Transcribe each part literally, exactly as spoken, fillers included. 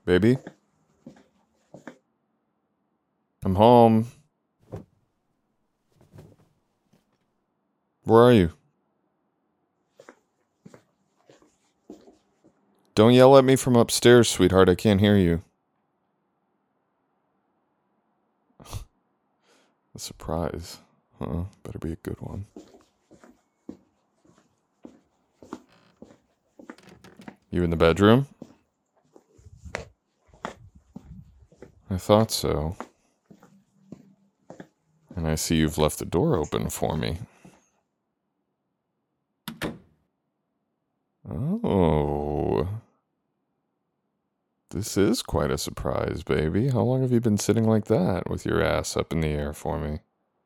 Baby? I'm home. Where are you? Don't yell at me from upstairs, sweetheart. I can't hear you. A surprise. Uh-uh. Better be a good one. You in the bedroom? I thought so. And I see you've left the door open for me. Oh. This is quite a surprise, baby. How long have you been sitting like that with your ass up in the air for me?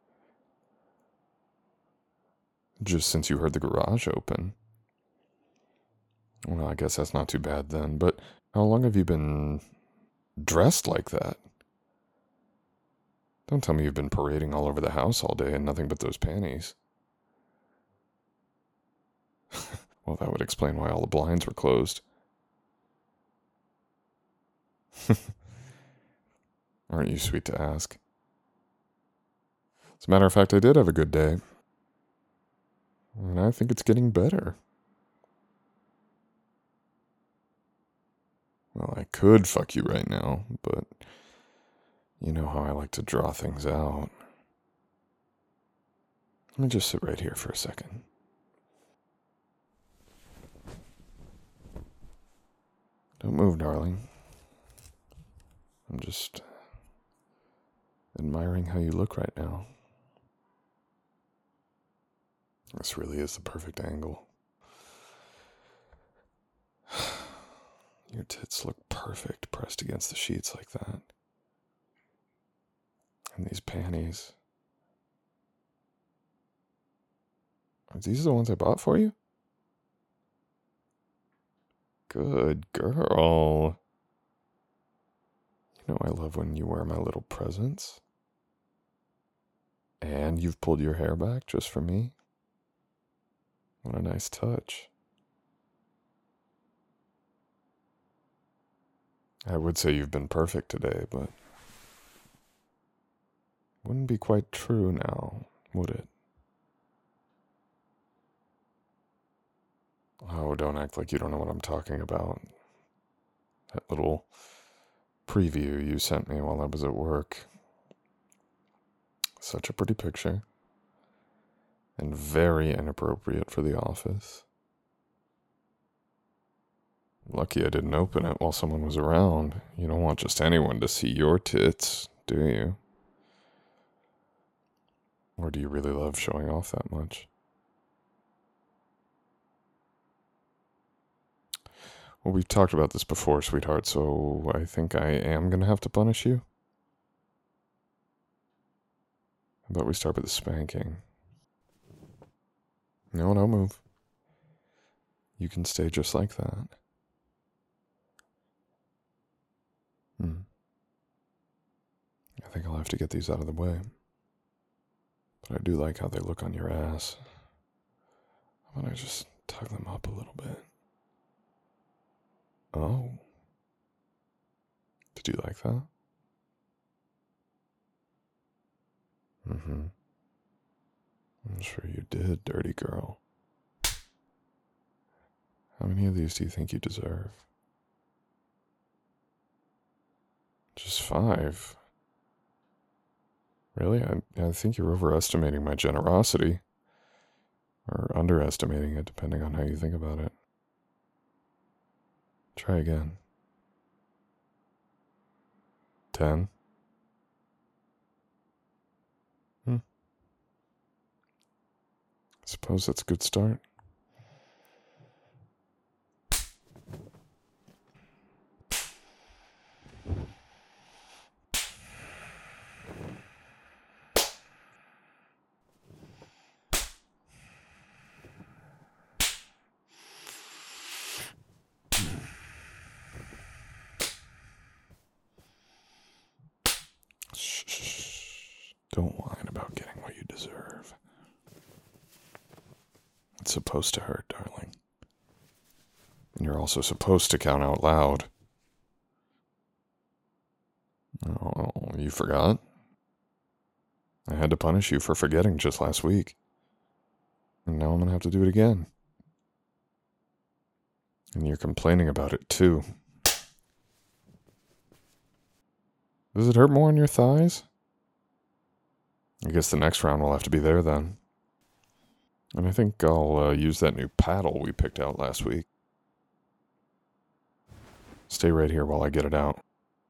Just since you heard the garage open. Well, I guess that's not too bad then, but how long have you been dressed like that? Don't tell me you've been parading all over the house all day and nothing but those panties. Well, that would explain why all the blinds were closed. Aren't you sweet to ask? As a matter of fact, I did have a good day. And I think it's getting better. Well, I could fuck you right now, but you know how I like to draw things out. Let me just sit right here for a second. Don't move, darling. I'm just admiring how you look right now. This really is the perfect angle. Your tits look perfect pressed against the sheets like that. And these panties. Are these the ones I bought for you? Good girl. You know I love when you wear my little presents. And you've pulled your hair back just for me. What a nice touch. I would say you've been perfect today, but wouldn't be quite true now, would it? Oh, don't act like you don't know what I'm talking about. That little preview you sent me while I was at work. Such a pretty picture. And very inappropriate for the office. Lucky I didn't open it while someone was around. You don't want just anyone to see your tits, do you? Or do you really love showing off that much? Well, we've talked about this before, sweetheart, so I think I am going to have to punish you. How about we start with the spanking? No, don't move. You can stay just like that. Hmm. I think I'll have to get these out of the way. But I do like how they look on your ass. How about I just tug them up a little bit? Oh. Did you like that? Mm-hmm. I'm sure you did, dirty girl. How many of these do you think you deserve? Just five. Really? I, I think you're overestimating my generosity. Or underestimating it, depending on how you think about it. Try again. Ten? Hmm. Suppose that's a good start. Don't whine about getting what you deserve. It's supposed to hurt, darling. And you're also supposed to count out loud. Oh, you forgot? I had to punish you for forgetting just last week. And now I'm gonna have to do it again. And you're complaining about it too. Does it hurt more in your thighs? I guess the next round will have to be there then. And I think I'll uh, use that new paddle we picked out last week. Stay right here while I get it out.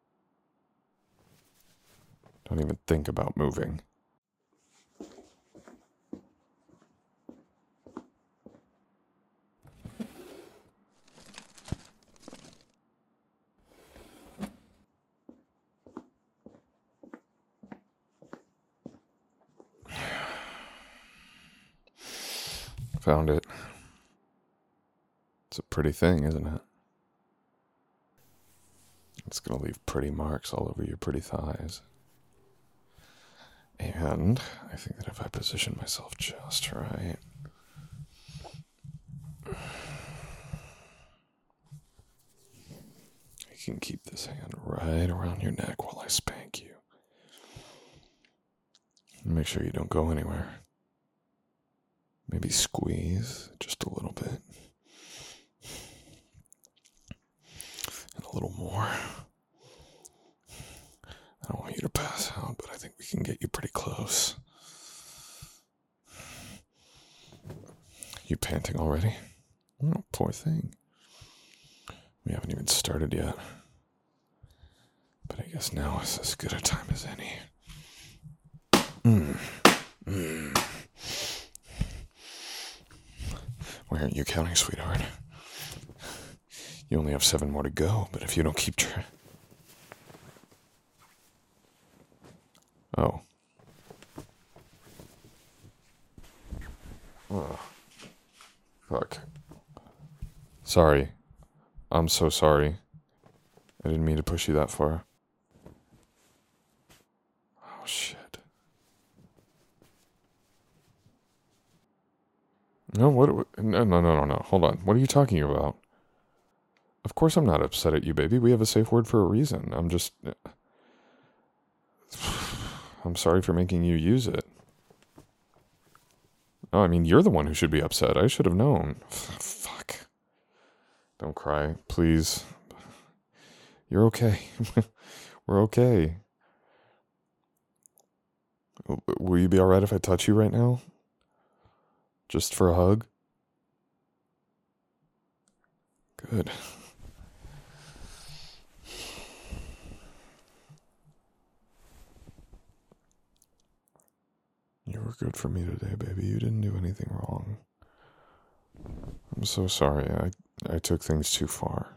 Don't even think about moving. Found it. It's a pretty thing, isn't it? It's gonna leave pretty marks all over your pretty thighs. And I think that if I position myself just right, I can keep this hand right around your neck while I spank you. Make sure you don't go anywhere. Maybe squeeze just a little bit. And a little more. I don't want you to pass out, but I think we can get you pretty close. You panting already? Oh, poor thing. We haven't even started yet. But I guess now is as good a time as any. Mm. Mm. Why aren't you counting, sweetheart? You only have seven more to go, but if you don't keep track... Oh. Oh. Fuck. Sorry. I'm so sorry. I didn't mean to push you that far. Oh, shit. No, what? No, no, no, no, no. Hold on. What are you talking about? Of course I'm not upset at you, baby. We have a safe word for a reason. I'm just... I'm sorry for making you use it. No, I mean, you're the one who should be upset. I should have known. Fuck. Don't cry, please. You're okay. We're okay. Will you be alright if I touch you right now? Just for a hug? Good. You were good for me today, baby. You didn't do anything wrong. I'm so sorry. I, I took things too far.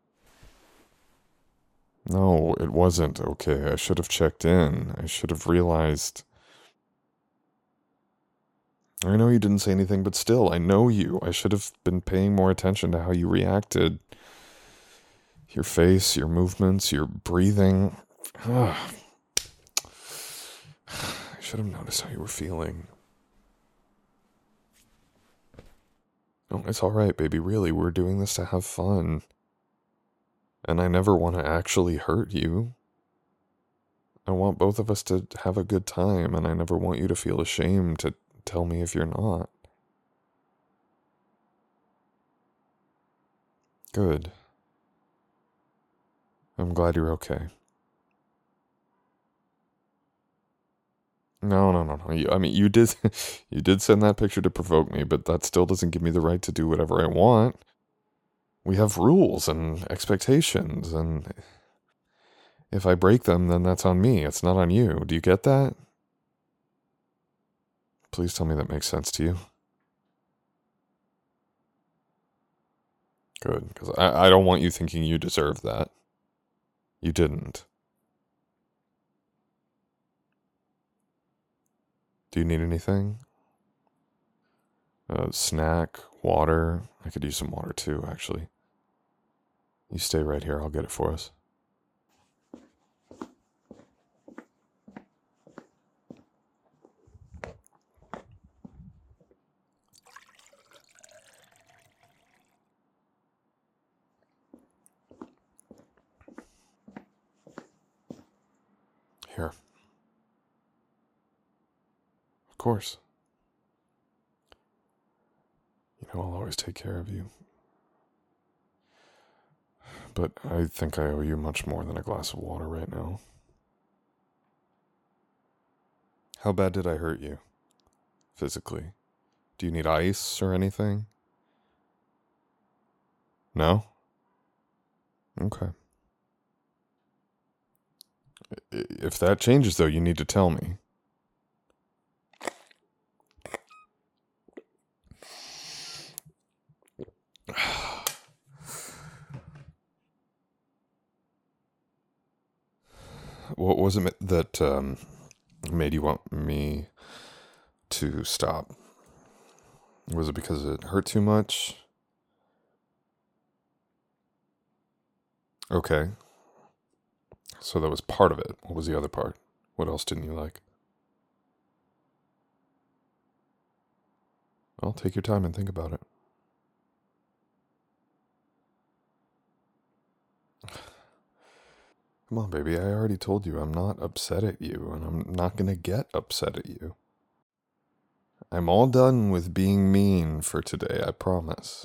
No, it wasn't okay. I should have checked in. I should have realized... I know you didn't say anything, but still, I know you. I should have been paying more attention to how you reacted. Your face, your movements, your breathing. I should have noticed how you were feeling. No, it's alright, baby. Really, we're doing this to have fun. And I never want to actually hurt you. I want both of us to have a good time, and I never want you to feel ashamed to tell me if you're not. Good. I'm glad you're okay. No, no, no, no. You, I mean, you did, you did send that picture to provoke me, but that still doesn't give me the right to do whatever I want. We have rules and expectations, and if I break them, then that's on me. It's not on you. Do you get that? Please tell me that makes sense to you. Good, because I, I don't want you thinking you deserve that. You didn't. Do you need anything? A snack, water. I could use some water too, actually. You stay right here. I'll get it for us. Here. Of course. You know I'll always take care of you. But I think I owe you much more than a glass of water right now. How bad did I hurt you? Physically? Do you need ice or anything? No? Okay. If that changes, though, you need to tell me. What was it that um, made you want me to stop? Was it because it hurt too much? Okay. So that was part of it. What was the other part? What else didn't you like? Well, take your time and think about it. Come on, baby. I already told you I'm not upset at you, and I'm not gonna get upset at you. I'm all done with being mean for today, I promise.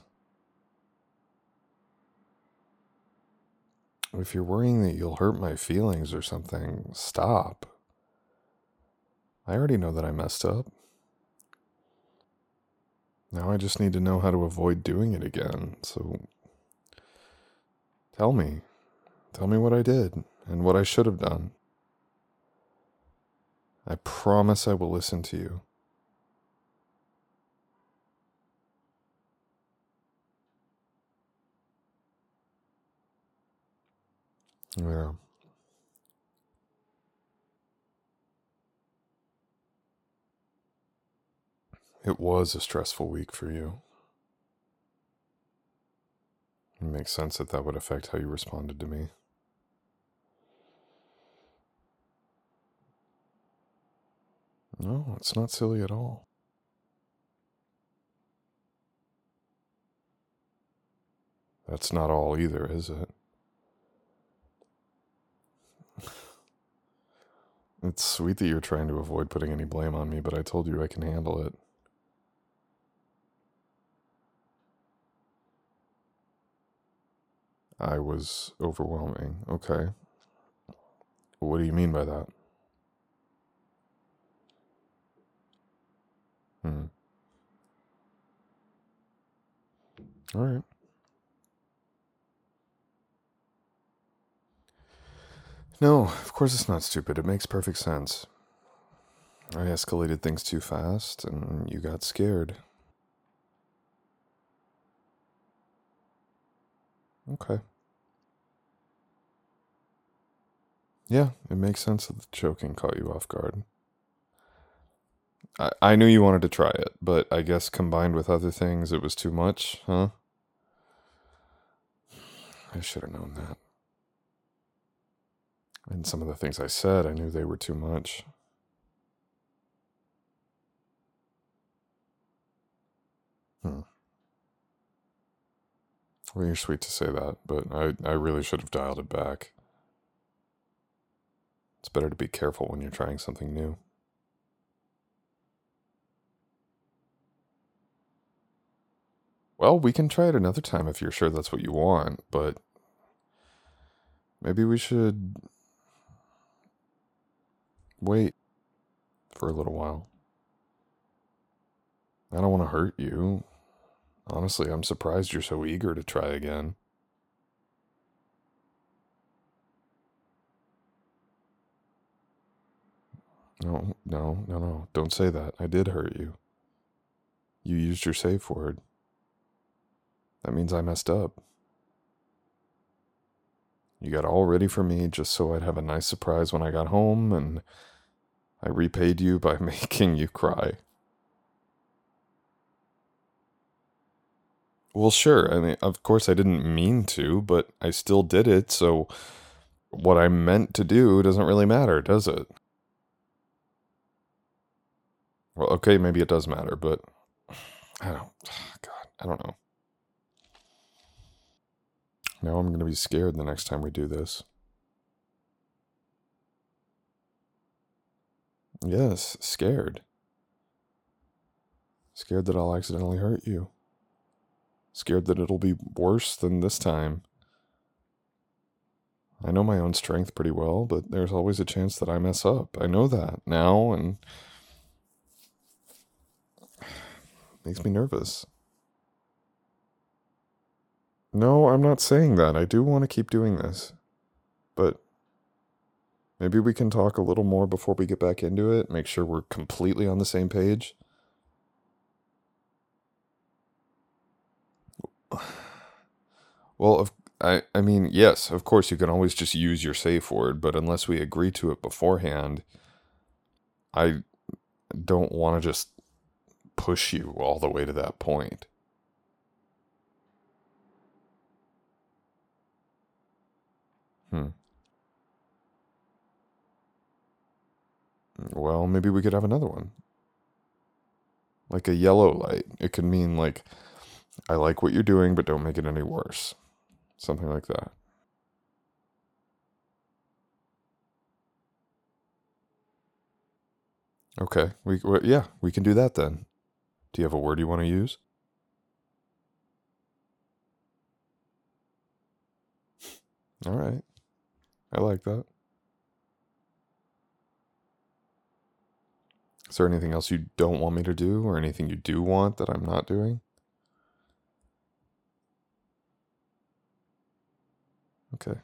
If you're worrying that you'll hurt my feelings or something, stop. I already know that I messed up. Now I just need to know how to avoid doing it again, so tell me. Tell me what I did and what I should have done. I promise I will listen to you. Yeah. It was a stressful week for you. It makes sense that that would affect how you responded to me. No, it's not silly at all. That's not all either, is it? It's sweet that you're trying to avoid putting any blame on me, but I told you I can handle it. I was overwhelming. Okay. What do you mean by that? Hmm. All right. No, of course it's not stupid. It makes perfect sense. I escalated things too fast, and you got scared. Okay. Yeah, it makes sense that the choking caught you off guard. I, I knew you wanted to try it, but I guess combined with other things, it was too much, huh? I should have known that. And some of the things I said, I knew they were too much. Hmm. Well, you're sweet to say that, but I, I really should have dialed it back. It's better to be careful when you're trying something new. Well, we can try it another time if you're sure that's what you want, but maybe we should wait for a little while. I don't want to hurt you. Honestly, I'm surprised you're so eager to try again. No, no, no, no. Don't say that. I did hurt you. You used your safe word. That means I messed up. You got all ready for me just so I'd have a nice surprise when I got home, and I repaid you by making you cry. Well, sure. I mean, of course I didn't mean to, but I still did it, so what I meant to do doesn't really matter, does it? Well, okay, maybe it does matter, but I don't. God, I don't know. Now I'm going to be scared the next time we do this. Yes, scared. Scared that I'll accidentally hurt you. Scared that it'll be worse than this time. I know my own strength pretty well, but there's always a chance that I mess up. I know that now, and makes me nervous. No, I'm not saying that. I do want to keep doing this. But maybe we can talk a little more before we get back into it, make sure we're completely on the same page. Well, of, I, I mean, yes, of course you can always just use your safe word, but unless we agree to it beforehand, I don't want to just push you all the way to that point. Hmm. Well, maybe we could have another one. Like a yellow light. It could mean like, I like what you're doing, but don't make it any worse. Something like that. Okay. We, we yeah, we can do that then. Do you have a word you want to use? All right. I like that. Is there anything else you don't want me to do or anything you do want that I'm not doing? Okay.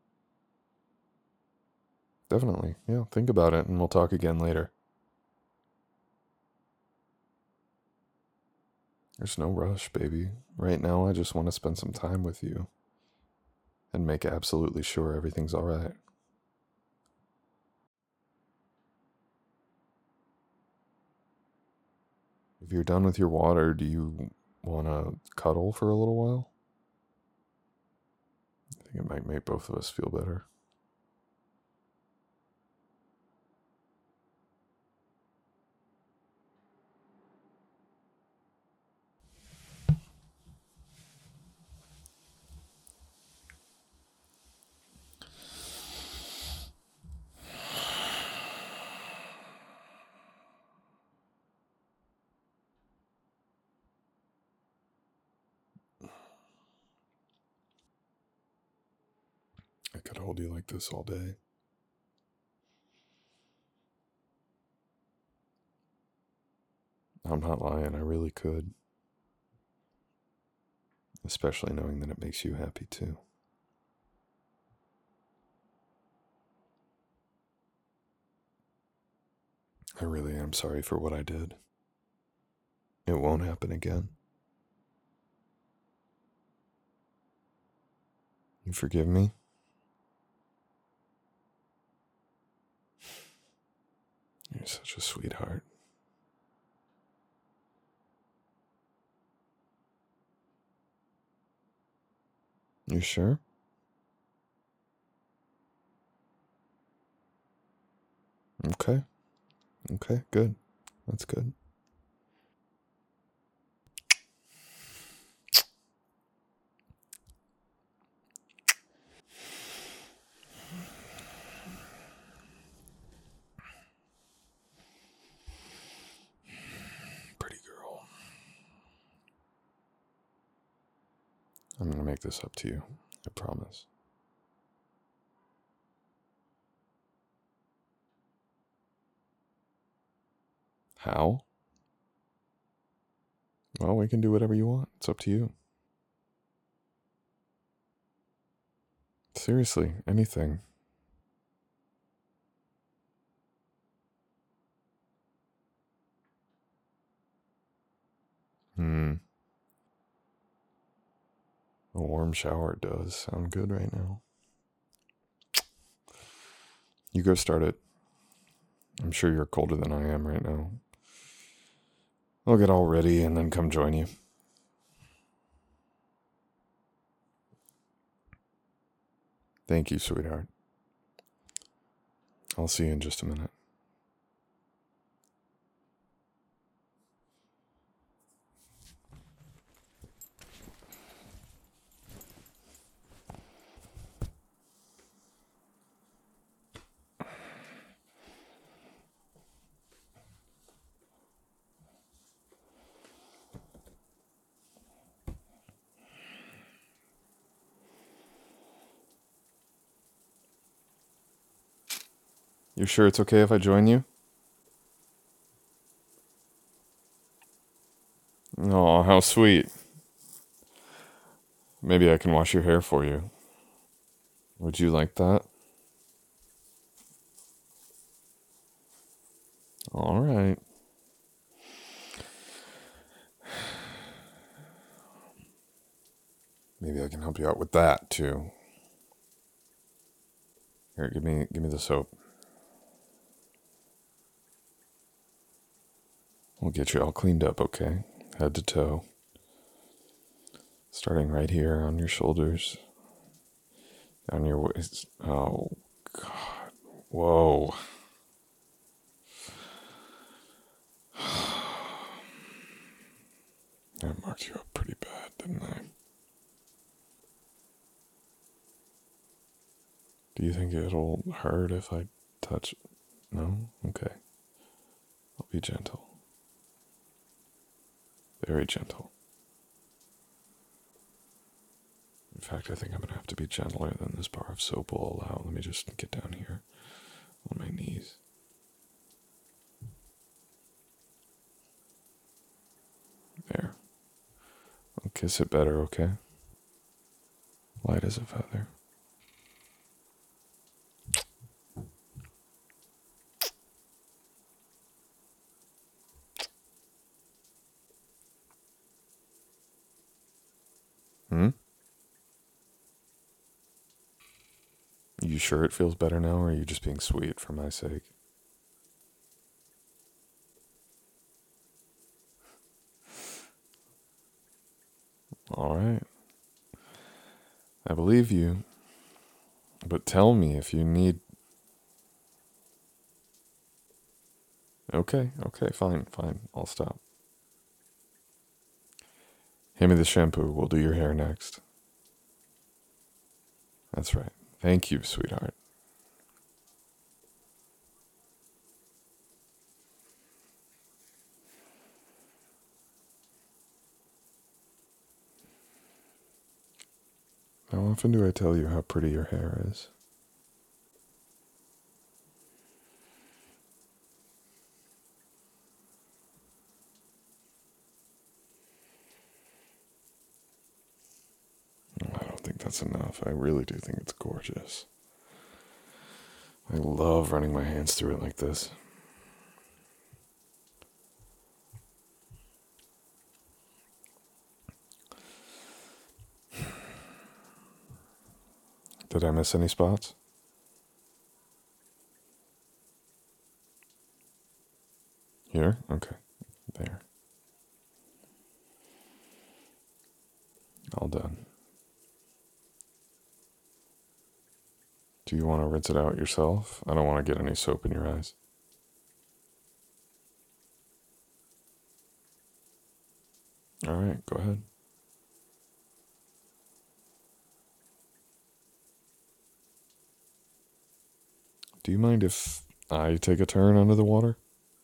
Definitely. Yeah, think about it and we'll talk again later. There's no rush, baby. Right now, I just want to spend some time with you and make absolutely sure everything's all right. If you're done with your water, do you want to cuddle for a little while? I think it might make both of us feel better. I could hold you like this all day. I'm not lying, I really could. Especially knowing that it makes you happy too. I really am sorry for what I did. It won't happen again. You forgive me? You're such a sweetheart. You sure? Okay. Okay, good. That's good. Pretty girl. I'm gonna make this up to you. I promise. How? Well, we can do whatever you want. It's up to you. Seriously, anything. Hmm. A warm shower does sound good right now. You go start it. I'm sure you're colder than I am right now. I'll get all ready and then come join you. Thank you, sweetheart. I'll see you in just a minute. You sure it's okay if I join you? Oh, how sweet. Maybe I can wash your hair for you. Would you like that? All right. Maybe I can help you out with that too. Here, give me give me the soap. We'll get you all cleaned up, okay? Head to toe. Starting right here on your shoulders. Down your waist. Oh, God. Whoa. I marked you up pretty bad, didn't I? Do you think it'll hurt if I touch? No? Okay. I'll be gentle. Very gentle. In fact, I think I'm going to have to be gentler than this bar of soap will allow. Let me just get down here on my knees. There. I'll kiss it better, okay? Light as a feather. Hmm? You sure it feels better now, or are you just being sweet for my sake? All right. I believe you. But tell me if you need... Okay, okay, fine, fine. I'll stop. Hand me the shampoo. We'll do your hair next. That's right. Thank you, sweetheart. How often do I tell you how pretty your hair is? I don't think that's enough. I really do think it's gorgeous. I love running my hands through it like this. Did I miss any spots? Here? Okay. There. All done. Do you want to rinse it out yourself? I don't want to get any soap in your eyes. All right, go ahead. Do you mind if I take a turn under the water?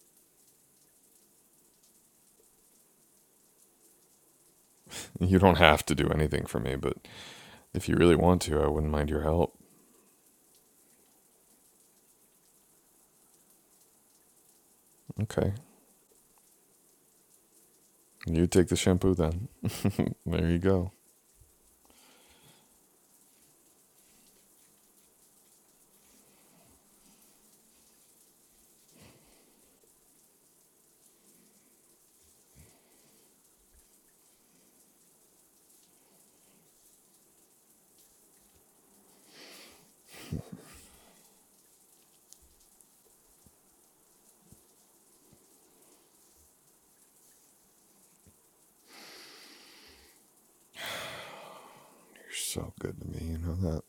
You don't have to do anything for me, but if you really want to, I wouldn't mind your help. Okay. You take the shampoo then. There you go. You're so good to me, you know that?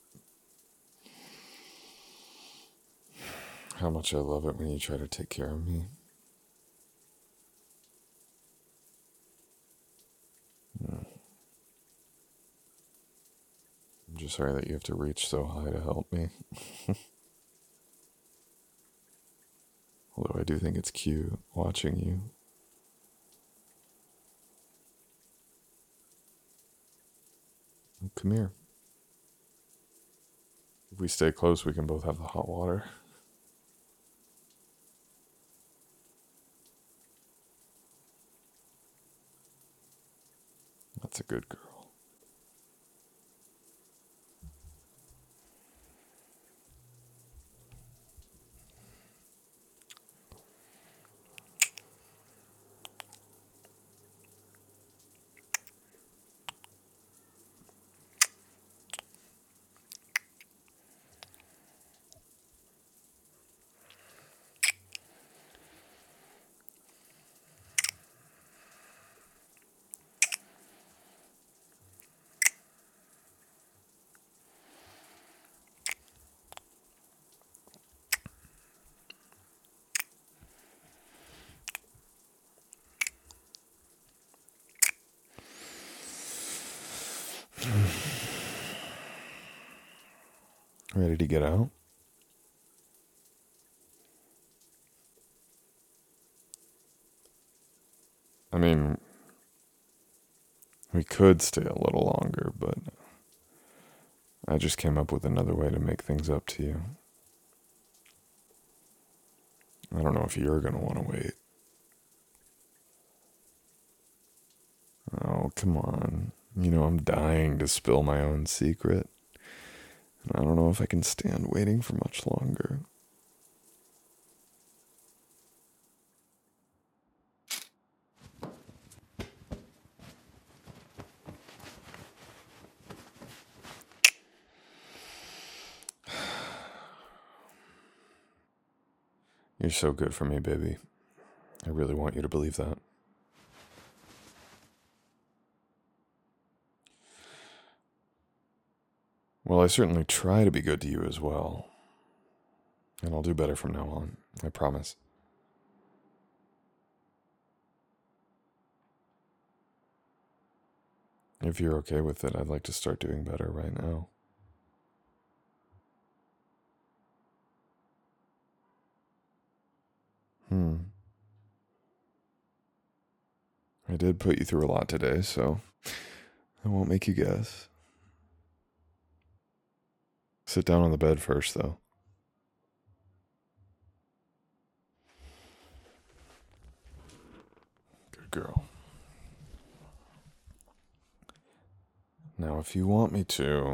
How much I love it when you try to take care of me. I'm just sorry that you have to reach so high to help me. Although I do think it's cute watching you. Come here. If we stay close, we can both have the hot water. That's a good girl. Ready to get out? I mean, we could stay a little longer, but I just came up with another way to make things up to you. I don't know if you're going to want to wait. Oh, come on. You know, I'm dying to spill my own secret. And I don't know if I can stand waiting for much longer. You're so good for me, baby. I really want you to believe that. Well, I certainly try to be good to you as well. And I'll do better from now on. I promise. If you're okay with it, I'd like to start doing better right now. Hmm. I did put you through a lot today, so I won't make you guess. Sit down on the bed first, though. Good girl. Now, if you want me to,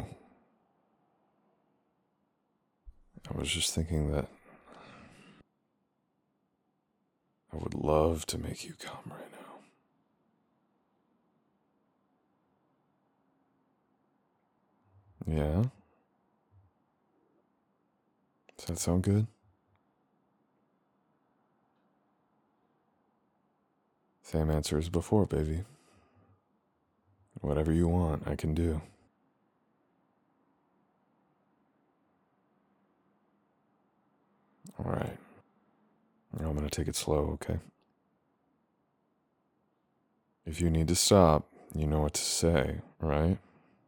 I was just thinking that I would love to make you come right now. Yeah? Does that sound good? Same answer as before, baby. Whatever you want, I can do. Alright. I'm gonna take it slow, okay? If you need to stop, you know what to say, right?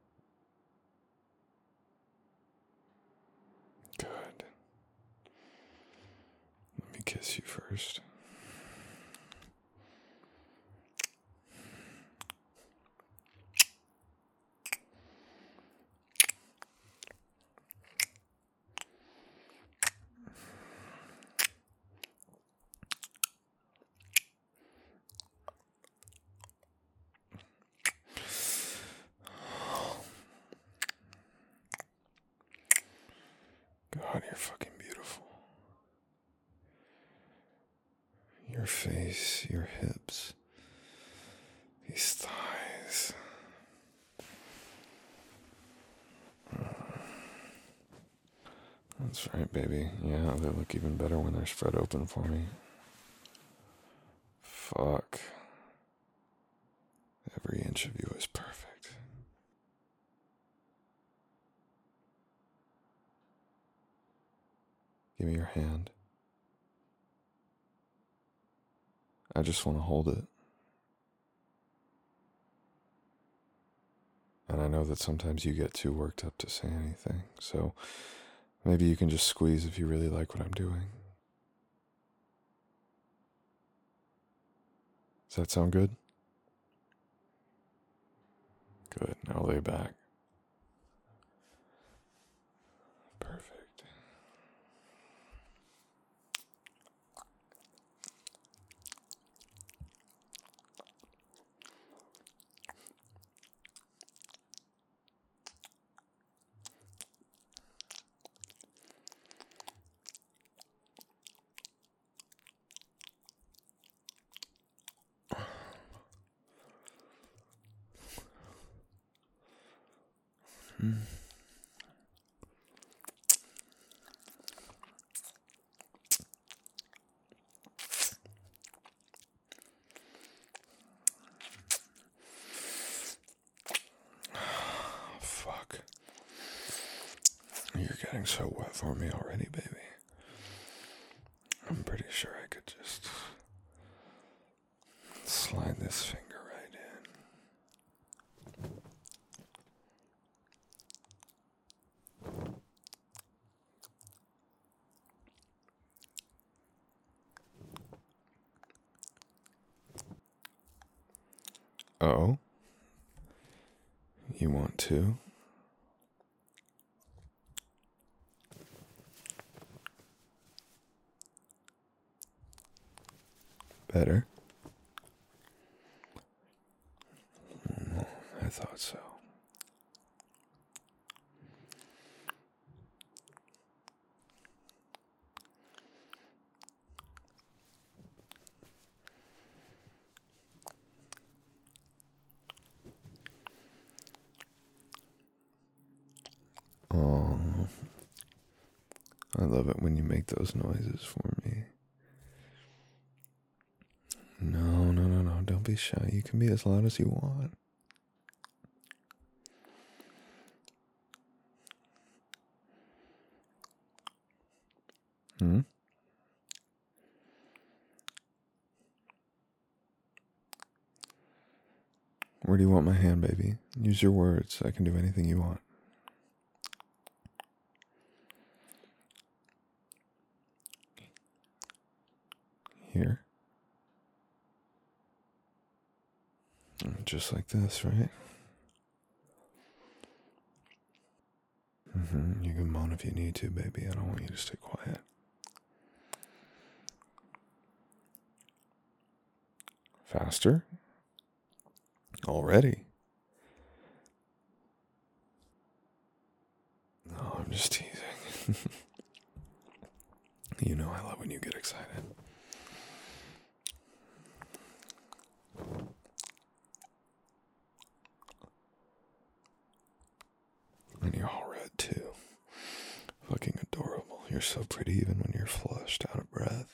Good. Let me kiss you first. God, you're fucking beautiful. Your face, your hips, these thighs. That's right, baby. Yeah, they look even better when they're spread open for me. Fuck. Every inch of you is perfect. Give me your hand. I just want to hold it. And I know that sometimes you get too worked up to say anything, so maybe you can just squeeze if you really like what I'm doing. Does that sound good? Good. Now lay back. Perfect. Hmm. Fuck. You're getting so wet for me already, baby. I'm pretty sure I could just slide this finger right in. Oh? You want to? Better? Mm, I thought so. Oh, I love it when you make those noises for me. No, no, no, no, don't be shy. You can be as loud as you want. Hmm? Where do you want my hand, baby? Use your words. I can do anything you want. Here. Just like this, right? Mm-hmm. You can moan if you need to, baby. I don't want you to stay quiet. Faster? Already? No, I'm just teasing. You know I love when you get excited. And you're all red too. Fucking adorable. You're so pretty even when you're flushed out of breath.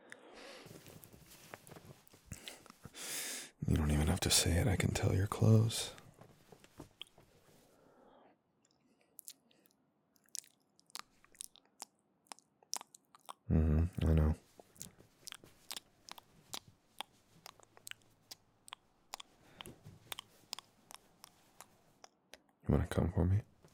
You don't even have to say it. I can tell you're close. Mm-hmm, I know. You want to come for me?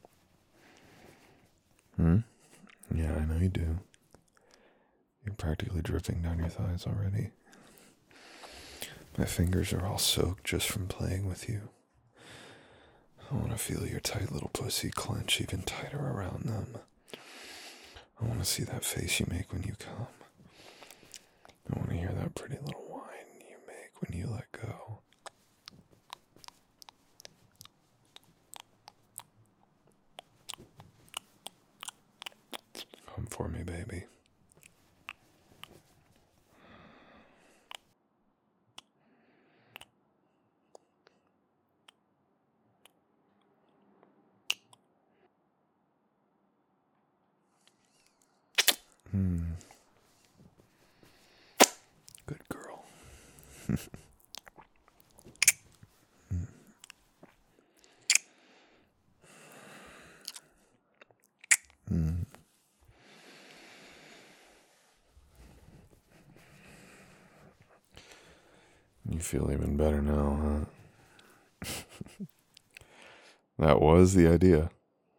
Hmm? Yeah, I know you do. You're practically dripping down your thighs already. My fingers are all soaked just from playing with you. I want to feel your tight little pussy clench even tighter around them. I want to see that face you make when you come. I want to hear that pretty little whine you make when you let go. Come for me, baby. Hmm. Good girl. mm. Mm. You feel even better now, huh? That was the idea.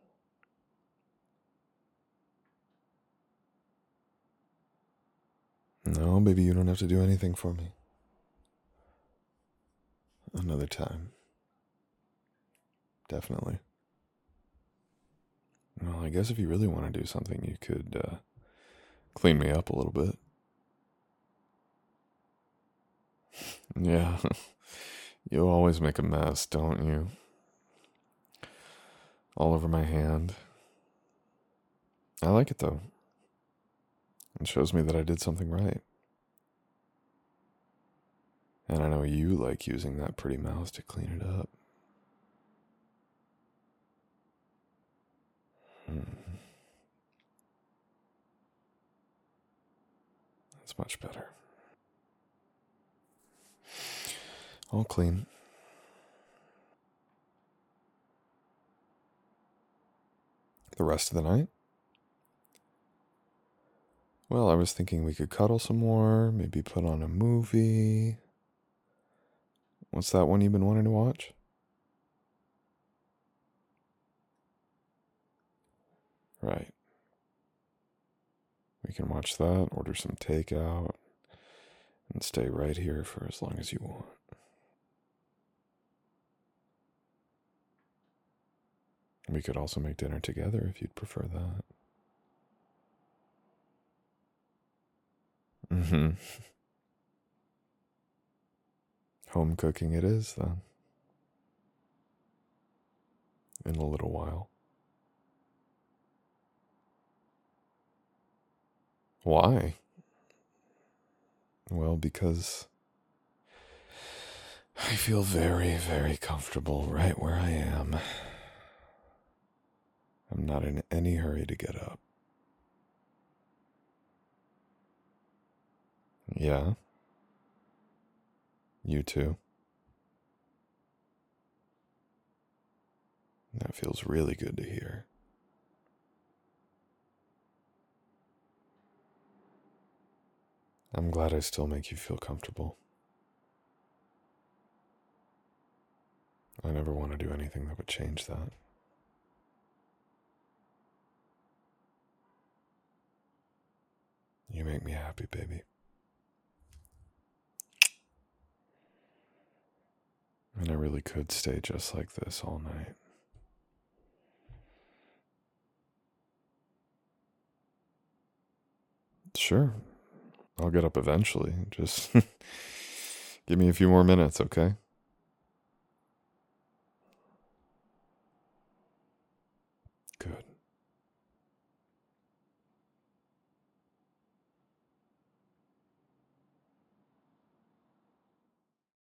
No, baby, you don't have to do anything for me. Another time. Definitely. Well, I guess if you really want to do something, you could uh, clean me up a little bit. Yeah. You always make a mess, don't you? All over my hand. I like it, though. It shows me that I did something right. And I know you like using that pretty mouse to clean it up. That's much better. All clean. The rest of the night? Well, I was thinking we could cuddle some more, maybe put on a movie. What's that one you've been wanting to watch? Right. We can watch that, order some takeout, and stay right here for as long as you want. We could also make dinner together if you'd prefer that. Mm-hmm. Home cooking it is, then. In a little while. Why? Well, because I feel very, very comfortable right where I am. I'm not in any hurry to get up. Yeah? You too? That feels really good to hear. I'm glad I still make you feel comfortable. I never want to do anything that would change that. You make me happy, baby. And I really could stay just like this all night. Sure. I'll get up eventually. Just give me a few more minutes, okay? Good.